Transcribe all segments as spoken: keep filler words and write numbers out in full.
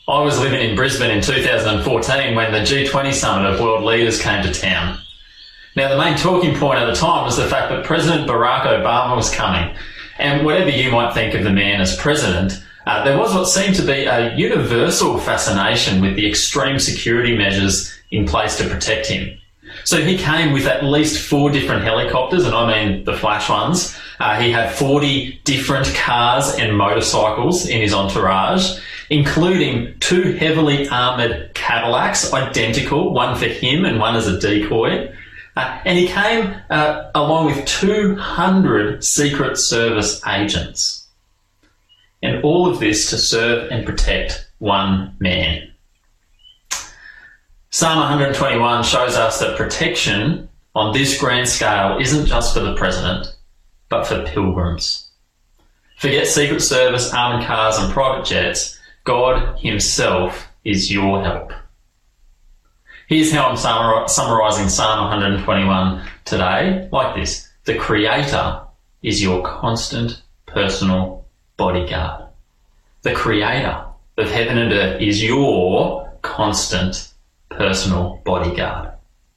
I was living in Brisbane in two thousand fourteen when the G twenty summit of world leaders came to town. Now, the main talking point at the time was the fact that President Barack Obama was coming. And whatever you might think of the man as president, uh, there was what seemed to be a universal fascination with the extreme security measures in place to protect him. So he came with at least four different helicopters, and I mean the flash ones. Uh, he had forty different cars and motorcycles in his entourage, including two heavily armoured Cadillacs, identical, one for him and one as a decoy. Uh, and he came uh, along with two hundred Secret Service agents. And all of this to serve and protect one man. Psalm one twenty-one shows us that protection on this grand scale isn't just for the president, but for pilgrims. Forget Secret Service, armoured cars and private jets. God himself is your help. Here's how I'm summar- summarising Psalm one twenty-one today, like this. The Creator is your constant personal bodyguard. The Creator of heaven and earth is your constant personal bodyguard.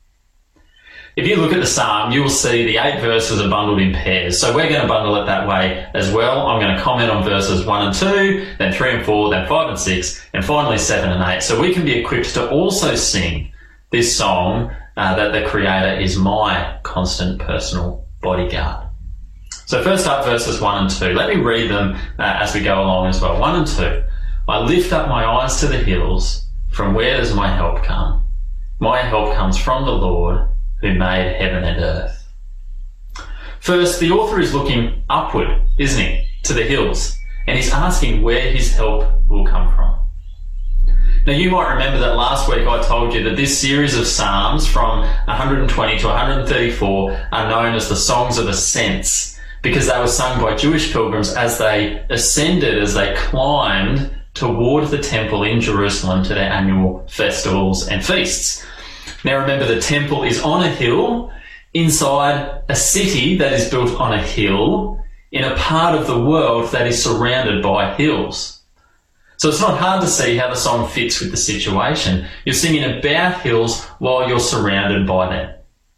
If you look at the psalm, you will see the eight verses are bundled in pairs. So we're going to bundle it that way as well. I'm going to comment on verses one and two, then three and four, then five and six, and finally seven and eight. So we can be equipped to also sing this song uh, that the Creator is my constant personal bodyguard. So first up, verses one and two. Let me read them uh, as we go along as well. One and two. I lift up my eyes to the hills. From where does my help come? My help comes from the Lord who made heaven and earth. First, the author is looking upward, isn't he, to the hills, and he's asking where his help will come from. Now, you might remember that last week I told you that this series of Psalms from one twenty to one thirty-four are known as the Songs of Ascents because they were sung by Jewish pilgrims as they ascended, as they climbed toward the temple in Jerusalem to their annual festivals and feasts. Now remember, the temple is on a hill inside a city that is built on a hill in a part of the world that is surrounded by hills. So it's not hard to see how the song fits with the situation. You're singing about hills while you're surrounded by them.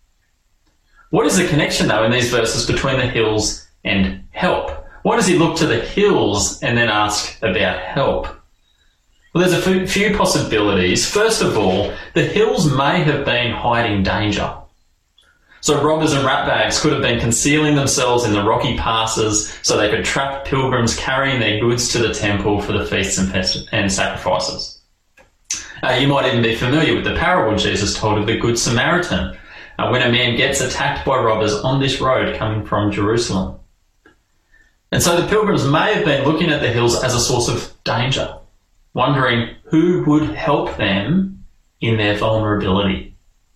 What is the connection, though, in these verses between the hills and help? Why does he look to the hills and then ask about help? Well, there's a few possibilities. First of all, the hills may have been hiding danger. So robbers and ratbags could have been concealing themselves in the rocky passes so they could trap pilgrims carrying their goods to the temple for the feasts and, fest- and sacrifices. Uh, you might even be familiar with the parable Jesus told of the Good Samaritan, uh, when a man gets attacked by robbers on this road coming from Jerusalem. And so the pilgrims may have been looking at the hills as a source of danger, wondering who would help them in their vulnerability.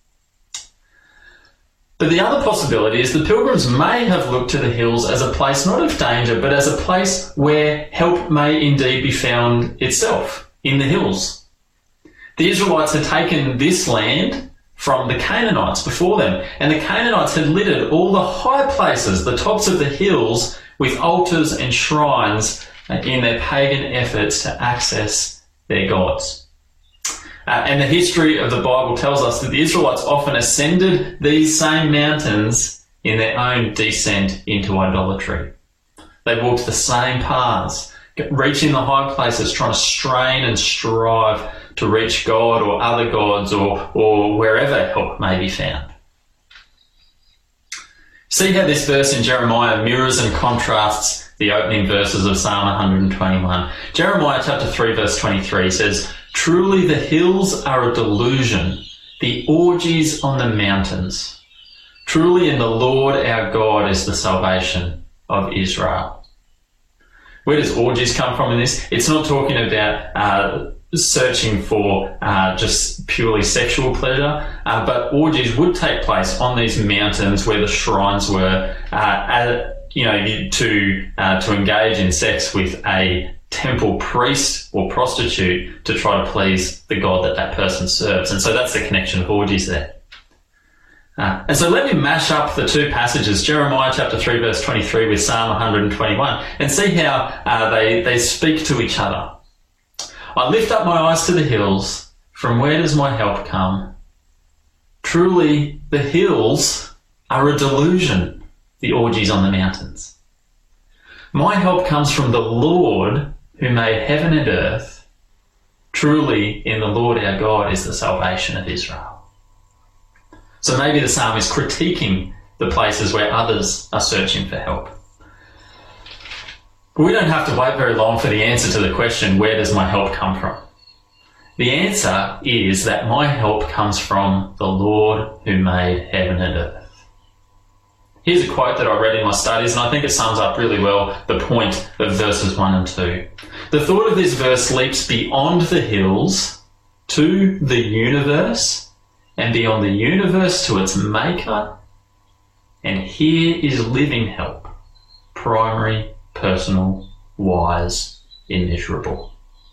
But the other possibility is the pilgrims may have looked to the hills as a place not of danger, but as a place where help may indeed be found itself, in the hills. The Israelites had taken this land from the Canaanites before them, and the Canaanites had littered all the high places, the tops of the hills, with altars and shrines in their pagan efforts to access their gods. Uh, and the history of the Bible tells us that the Israelites often ascended these same mountains in their own descent into idolatry. They walked the same paths, reaching the high places, trying to strain and strive to reach God or other gods or, or wherever help may be found. See how this verse in Jeremiah mirrors and contrasts the opening verses of Psalm one twenty-one. Jeremiah chapter three verse twenty-three says, "Truly the hills are a delusion, the orgies on the mountains. Truly in the Lord our God is the salvation of Israel." Where does orgies come from in this? It's not talking about uh, searching for uh, just purely sexual pleasure, uh, but orgies would take place on these mountains where the shrines were, uh, at, you know, to uh, to engage in sex with a temple priest or prostitute to try to please the god that that person serves. And so that's the connection of orgies there. Uh, and so let me mash up the two passages, Jeremiah chapter three verse twenty-three with Psalm one twenty-one, and see how uh, they, they speak to each other. I lift up my eyes to the hills. From where does my help come? Truly, the hills are a delusion, the orgies on the mountains. My help comes from the Lord who made heaven and earth. Truly, in the Lord our God is the salvation of Israel. So maybe the psalm is critiquing the places where others are searching for help. But we don't have to wait very long for the answer to the question, where does my help come from? The answer is that my help comes from the Lord who made heaven and earth. Here's a quote that I read in my studies, and I think it sums up really well the point of verses one and two. The thought of this verse leaps beyond the hills to the universe, and beyond the universe to its maker. And here is living help, primary, personal, wise, immeasurable.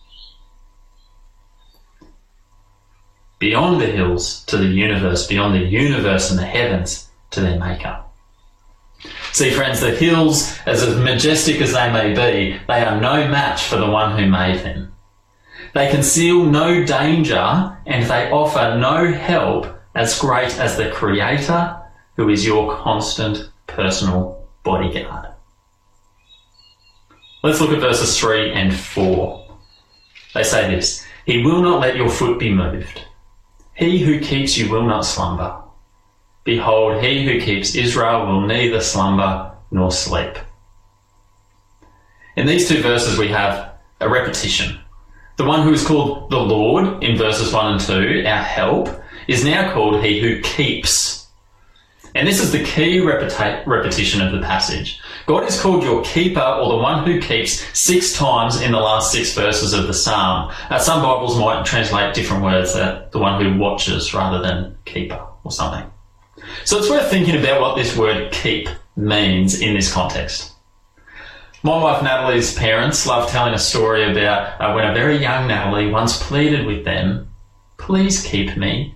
Beyond the hills to the universe, beyond the universe and the heavens to their maker. See, friends, the hills, as majestic as they may be, they are no match for the one who made them. They conceal no danger, and they offer no help as great as the Creator, who is your constant personal bodyguard. Let's look at verses three and four. They say this: He will not let your foot be moved. He who keeps you will not slumber. Behold, he who keeps Israel will neither slumber nor sleep. In these two verses we have a repetition. The one who is called the Lord in verses one and two, our help, is now called he who keeps. And this is the key repeti- repetition of the passage. God is called your keeper, or the one who keeps, six times in the last six verses of the psalm. Uh, some Bibles might translate different words, uh, the one who watches rather than keeper or something. So it's worth thinking about what this word keep means in this context. My wife Natalie's parents love telling a story about uh, when a very young Natalie once pleaded with them, please keep me.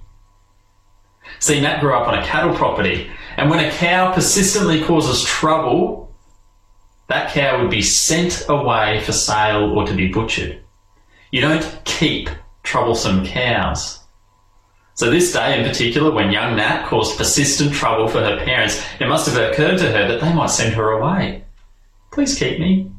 See, Nat grew up on a cattle property, and when a cow persistently causes trouble, that cow would be sent away for sale or to be butchered. You don't keep troublesome cows. So this day in particular, when young Nat caused persistent trouble for her parents, it must have occurred to her that they might send her away. Please keep me.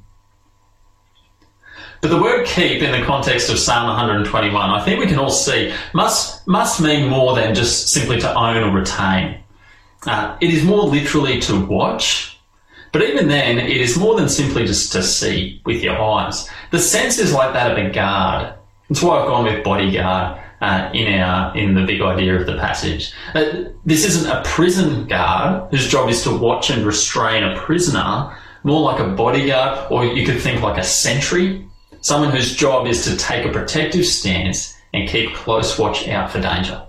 But the word keep in the context of Psalm one hundred twenty-one, I think we can all see, must, must mean more than just simply to own or retain. Uh, it is more literally to watch, but even then, it is more than simply just to see with your eyes. The sense is like that of a guard. That's why I've gone with bodyguard. Uh, in our in the big idea of the passage. Uh, this isn't a prison guard whose job is to watch and restrain a prisoner, more like a bodyguard, or you could think like a sentry, someone whose job is to take a protective stance and keep close watch out for danger.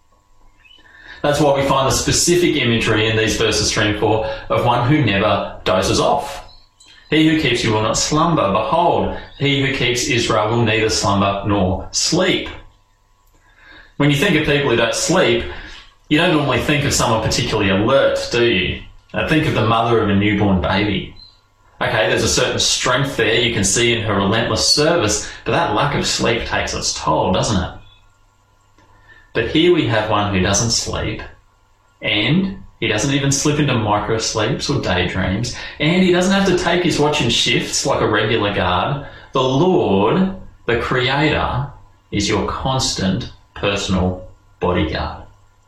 That's why we find the specific imagery in these verses three and four of one who never dozes off. He who keeps you will not slumber. Behold, he who keeps Israel will neither slumber nor sleep. When you think of people who don't sleep, you don't normally think of someone particularly alert, do you? Uh, think of the mother of a newborn baby. Okay, there's a certain strength there you can see in her relentless service, but that lack of sleep takes its toll, doesn't it? But here we have one who doesn't sleep, and he doesn't even slip into micro-sleeps or daydreams, and he doesn't have to take his watch in shifts like a regular guard. The Lord, the Creator, is your constant personal bodyguard.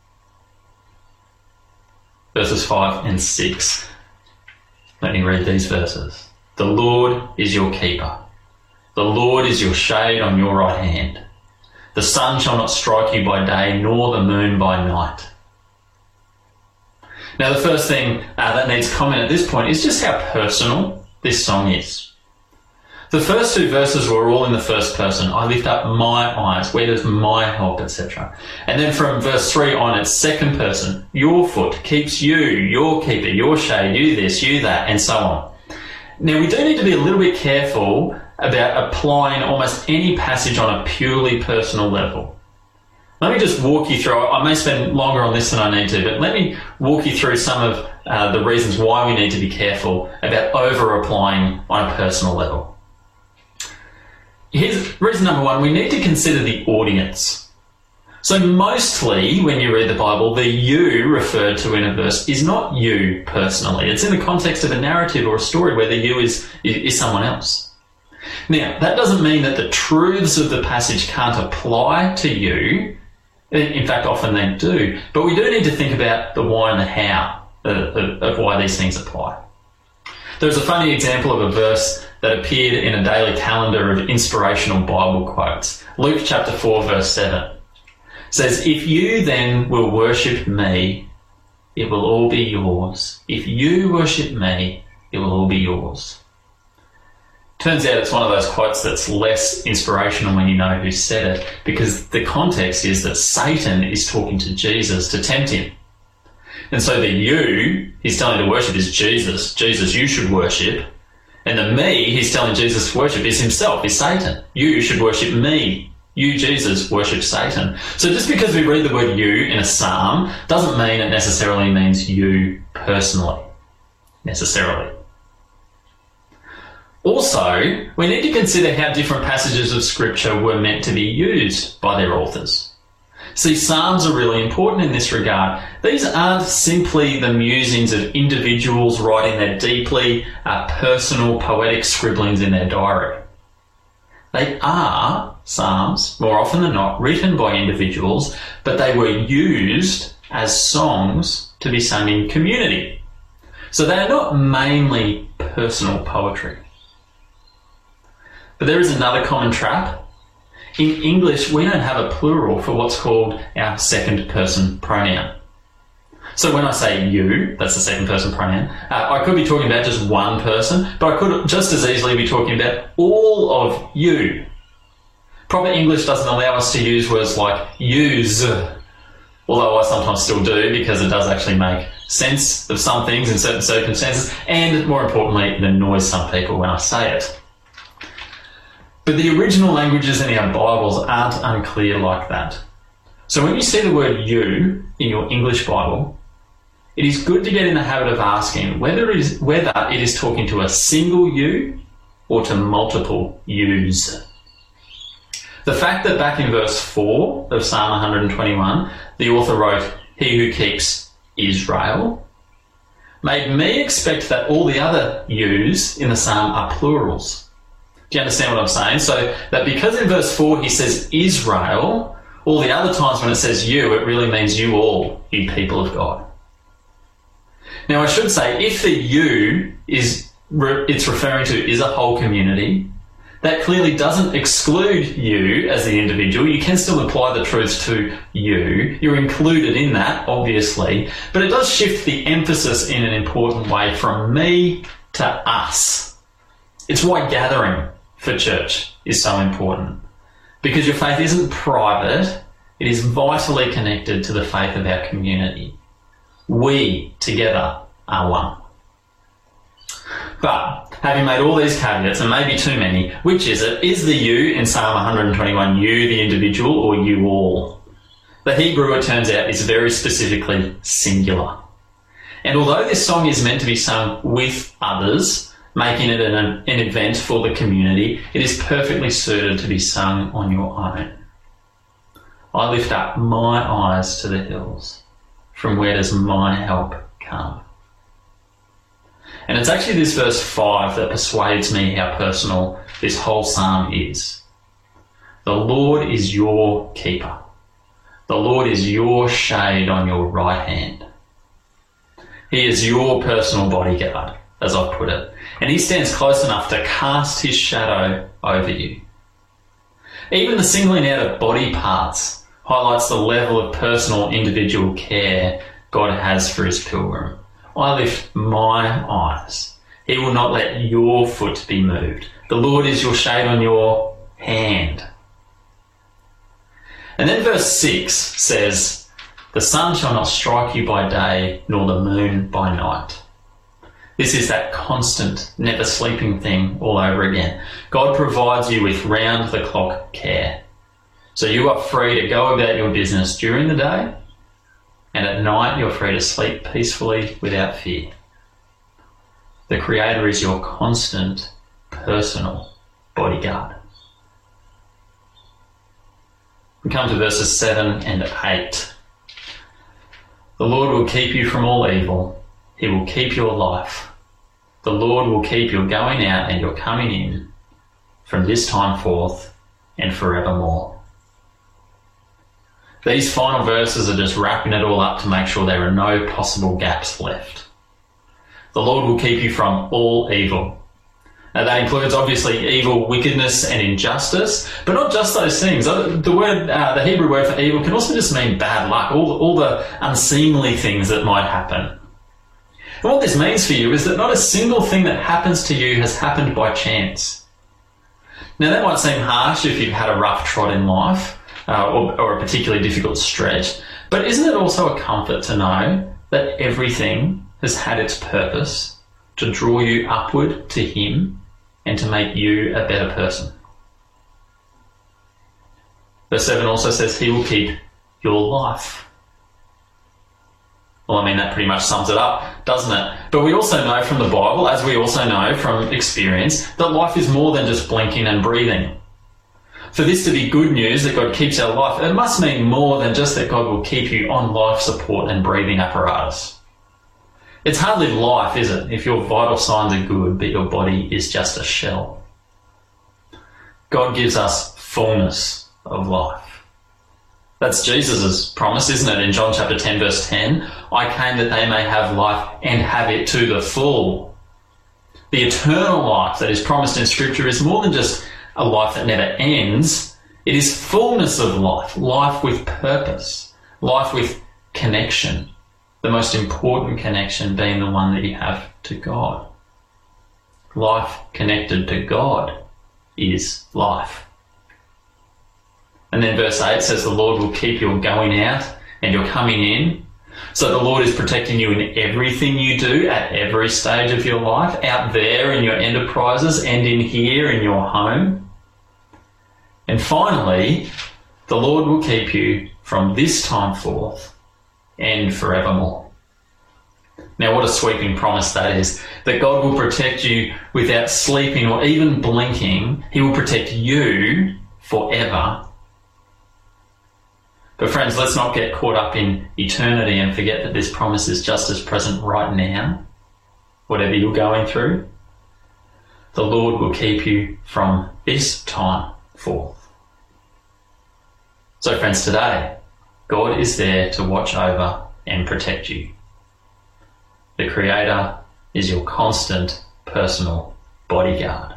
Verses five and six. Let me read these verses. The Lord is your keeper. The Lord is your shade on your right hand. The sun shall not strike you by day, nor the moon by night. Now, the first thing uh, that needs comment at this point is just how personal this song is. The first two verses were all in the first person. I lift up my eyes. Where does my help, et cetera. And then from verse three on, it's second person. Your foot keeps you, your keeper, your shade, you this, you that, and so on. Now, we do need to be a little bit careful about applying almost any passage on a purely personal level. Let me just walk you through. I may spend longer on this than I need to, but let me walk you through some of uh, the reasons why we need to be careful about over-applying on a personal level. here's reason number one, we need to consider the audience. So mostly when you read the Bible, the you referred to in a verse is not you personally. It's in the context of a narrative or a story where the you is, is someone else. Now, that doesn't mean that the truths of the passage can't apply to you. In fact, often they do. But we do need to think about the why and the how of, of, of why these things apply. There's a funny example of a verse that appeared in a daily calendar of inspirational Bible quotes. Luke chapter four, verse seven. Says, if you then will worship me, it will all be yours. If you worship me, it will all be yours. Turns out it's one of those quotes that's less inspirational when you know who said it, because the context is that Satan is talking to Jesus to tempt him. And so the you he's telling to worship is Jesus. Jesus, you should worship. And the me he's telling Jesus to worship is himself, is Satan. You should worship me. You, Jesus, worship Satan. So just because we read the word you in a psalm doesn't mean it necessarily means you personally. Necessarily. Also, we need to consider how different passages of Scripture were meant to be used by their authors. See, psalms are really important in this regard. These aren't simply the musings of individuals writing their deeply uh, personal, poetic scribblings in their diary. They are psalms, more often than not, written by individuals, but they were used as songs to be sung in community. So they are not mainly personal poetry. But there is another common trap. In English, we don't have a plural for what's called our second person pronoun. So when I say you, that's the second person pronoun, uh, I could be talking about just one person, but I could just as easily be talking about all of you. Proper English doesn't allow us to use words like use, although I sometimes still do because it does actually make sense of some things in certain circumstances, and more importantly, it annoys some people when I say it. But the original languages in our Bibles aren't unclear like that. So when you see the word you in your English Bible, it is good to get in the habit of asking whether it is, whether it is talking to a single you or to multiple yous. The fact that back in verse four of Psalm one hundred twenty-one, the author wrote, "He who keeps Israel," made me expect that all the other yous in the psalm are plurals. Do you understand what I'm saying? So that because in verse four he says Israel, all the other times when it says you, it really means you all, you people of God. Now I should say, if the you is it's referring to is a whole community, that clearly doesn't exclude you as the individual. You can still apply the truths to you. You're included in that, obviously, but it does shift the emphasis in an important way from me to us. It's why gathering for church is so important, because your faith isn't private, it is vitally connected to the faith of our community. We together are one. But having made all these caveats, and maybe too many, which is it? Is the you in Psalm one hundred twenty-one you, the individual, or you all? The Hebrew, it turns out, is very specifically singular. And although this song is meant to be sung with others, making it an, an event for the community, it is perfectly suited to be sung on your own. I lift up my eyes to the hills. From where does my help come? And it's actually this verse five that persuades me how personal this whole psalm is. The Lord is your keeper. The Lord is your shade on your right hand. He is your personal bodyguard, as I've put it, and he stands close enough to cast his shadow over you. Even the singling out of body parts highlights the level of personal individual care God has for his pilgrim. I lift my eyes. He will not let your foot be moved. The Lord is your shade on your hand. And then verse six says, the sun shall not strike you by day, nor the moon by night. This is that constant, never sleeping thing all over again. God provides you with round-the-clock care. So you are free to go about your business during the day, and at night you're free to sleep peacefully without fear. The Creator is your constant, personal bodyguard. We come to verses seven and eight. The Lord will keep you from all evil. He will keep your life. The Lord will keep your going out and your coming in from this time forth and forevermore. These final verses are just wrapping it all up to make sure there are no possible gaps left. The Lord will keep you from all evil. Now that includes obviously evil, wickedness and injustice, but not just those things. The word, uh, the Hebrew word for evil can also just mean bad luck, all, all the unseemly things that might happen. And what this means for you is that not a single thing that happens to you has happened by chance. Now that might seem harsh if you've had a rough trot in life uh, or, or a particularly difficult stretch, but isn't it also a comfort to know that everything has had its purpose to draw you upward to Him and to make you a better person? Verse seven also says He will keep your life. Well, I mean, that pretty much sums it up, doesn't it? But we also know from the Bible, as we also know from experience, that life is more than just blinking and breathing. For this to be good news that God keeps our life, it must mean more than just that God will keep you on life support and breathing apparatus. It's hardly life, is it, if your vital signs are good, but your body is just a shell. God gives us fullness of life. That's Jesus' promise, isn't it? In John chapter ten, verse ten, I came that they may have life and have it to the full. The eternal life that is promised in Scripture is more than just a life that never ends. It is fullness of life, life with purpose, life with connection. The most important connection being the one that you have to God. Life connected to God is life. And then verse eight says the Lord will keep your going out and your coming in. So the Lord is protecting you in everything you do at every stage of your life, out there in your enterprises and in here in your home. And finally, the Lord will keep you from this time forth and forevermore. Now what a sweeping promise that is, that God will protect you without sleeping or even blinking. He will protect you forever. But friends, let's not get caught up in eternity and forget that this promise is just as present right now, whatever you're going through. The Lord will keep you from this time forth. So friends, today, God is there to watch over and protect you. The Creator is your constant personal bodyguard.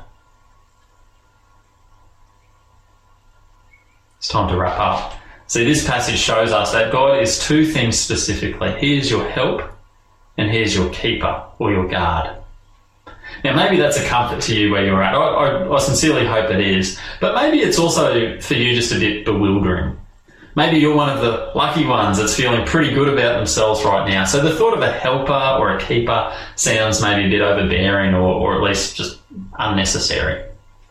It's time to wrap up. See, this passage shows us that God is two things specifically. He is your help and He is your keeper or your guard. Now, maybe that's a comfort to you where you're at. I, I, I sincerely hope it is. But maybe it's also for you just a bit bewildering. Maybe you're one of the lucky ones that's feeling pretty good about themselves right now. So the thought of a helper or a keeper sounds maybe a bit overbearing or, or at least just unnecessary.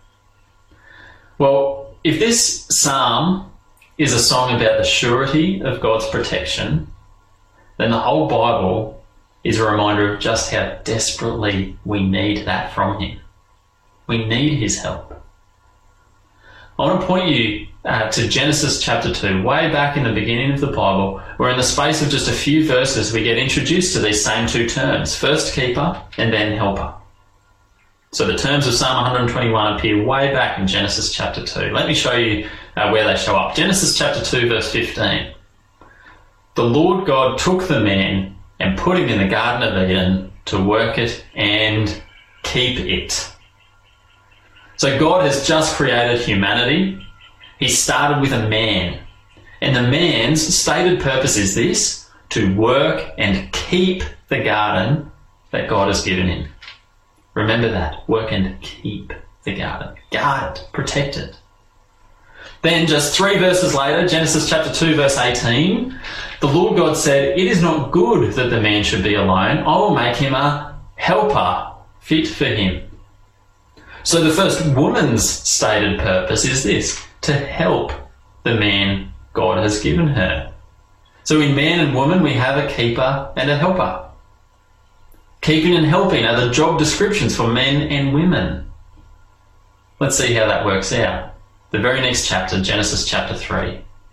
Well, if this psalm is a song about the surety of God's protection, then the whole Bible is a reminder of just how desperately we need that from Him. We need His help. I want to point you uh, to Genesis chapter two, way back in the beginning of the Bible, where in the space of just a few verses we get introduced to these same two terms, first keeper and then helper. So the terms of Psalm one twenty-one appear way back in Genesis chapter two. Let me show you uh, where they show up. Genesis chapter two, verse fifteen. The Lord God took the man and put him in the Garden of Eden to work it and keep it. So God has just created humanity. He started with a man. And the man's stated purpose is this: to work and keep the garden that God has given him. Remember that. Work and keep the garden. Guard it. Protect it. Then just three verses later, Genesis chapter two, verse eighteen, the Lord God said, "It is not good that the man should be alone. I will make him a helper fit for him." So the first woman's stated purpose is this: to help the man God has given her. So in man and woman, we have a keeper and a helper. Keeping and helping are the job descriptions for men and women. Let's see how that works out. The very next chapter, Genesis chapter three.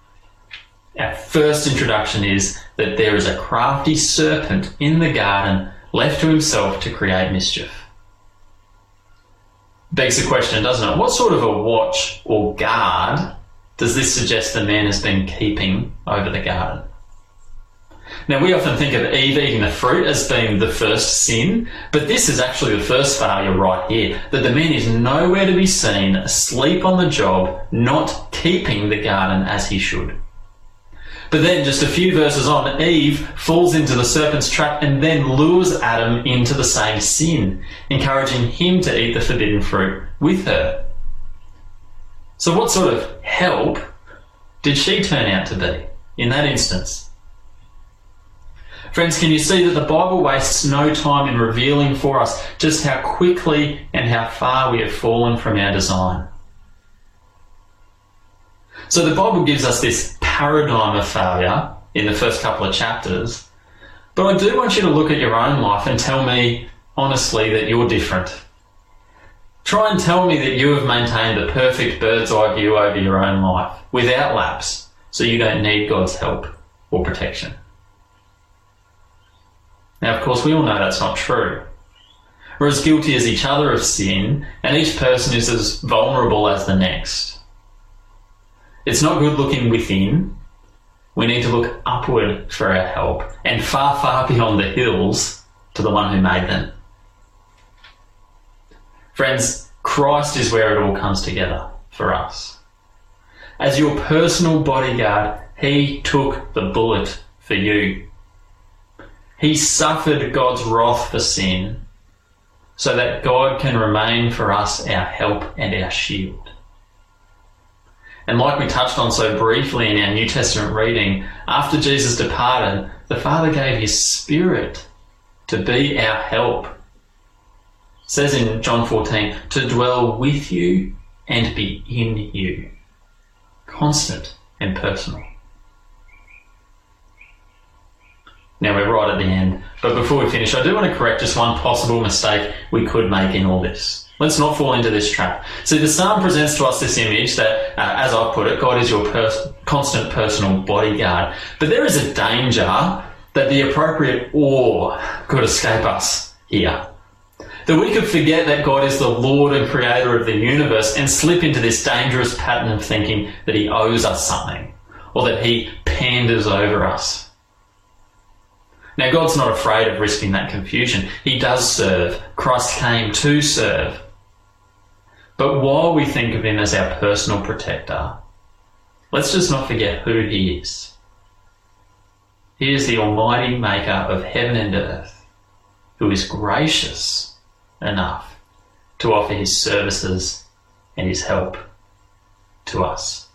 our first introduction is that there is a crafty serpent in the garden left to himself to create mischief. Begs the question, doesn't it? What sort of a watch or guard does this suggest the man has been keeping over the garden? Now, we often think of Eve eating the fruit as being the first sin, but this is actually the first failure right here, that the man is nowhere to be seen, asleep on the job, not keeping the garden as he should. But then, just a few verses on, Eve falls into the serpent's trap and then lures Adam into the same sin, encouraging him to eat the forbidden fruit with her. So what sort of help did she turn out to be in that instance? Friends, can you see that the Bible wastes no time in revealing for us just how quickly and how far we have fallen from our design? So the Bible gives us this paradigm of failure in the first couple of chapters, but I do want you to look at your own life and tell me honestly that you're different. Try and tell me that you have maintained a perfect bird's eye view over your own life without lapse, so you don't need God's help or protection. Now, of course, we all know that's not true. We're as guilty as each other of sin, and each person is as vulnerable as the next. It's not good looking within. We need to look upward for our help, and far, far beyond the hills to the one who made them. Friends, Christ is where it all comes together for us. As your personal bodyguard, he took the bullet for you. He suffered God's wrath for sin so that God can remain for us our help and our shield. And like we touched on so briefly in our New Testament reading, after Jesus departed, the Father gave his Spirit to be our help. It says in John fourteen, to dwell with you and be in you. Constant and personal. Now we're right at the end, but before we finish, I do want to correct just one possible mistake we could make in all this. Let's not fall into this trap. See, the psalm presents to us this image that, uh, as I've put it, God is your pers- constant personal bodyguard. But there is a danger that the appropriate awe could escape us here. That we could forget that God is the Lord and Creator of the universe and slip into this dangerous pattern of thinking that he owes us something, or that he panders over us. Now, God's not afraid of risking that confusion. He does serve. Christ came to serve. But while we think of him as our personal protector, let's just not forget who he is. He is the almighty maker of heaven and earth, who is gracious enough to offer his services and his help to us.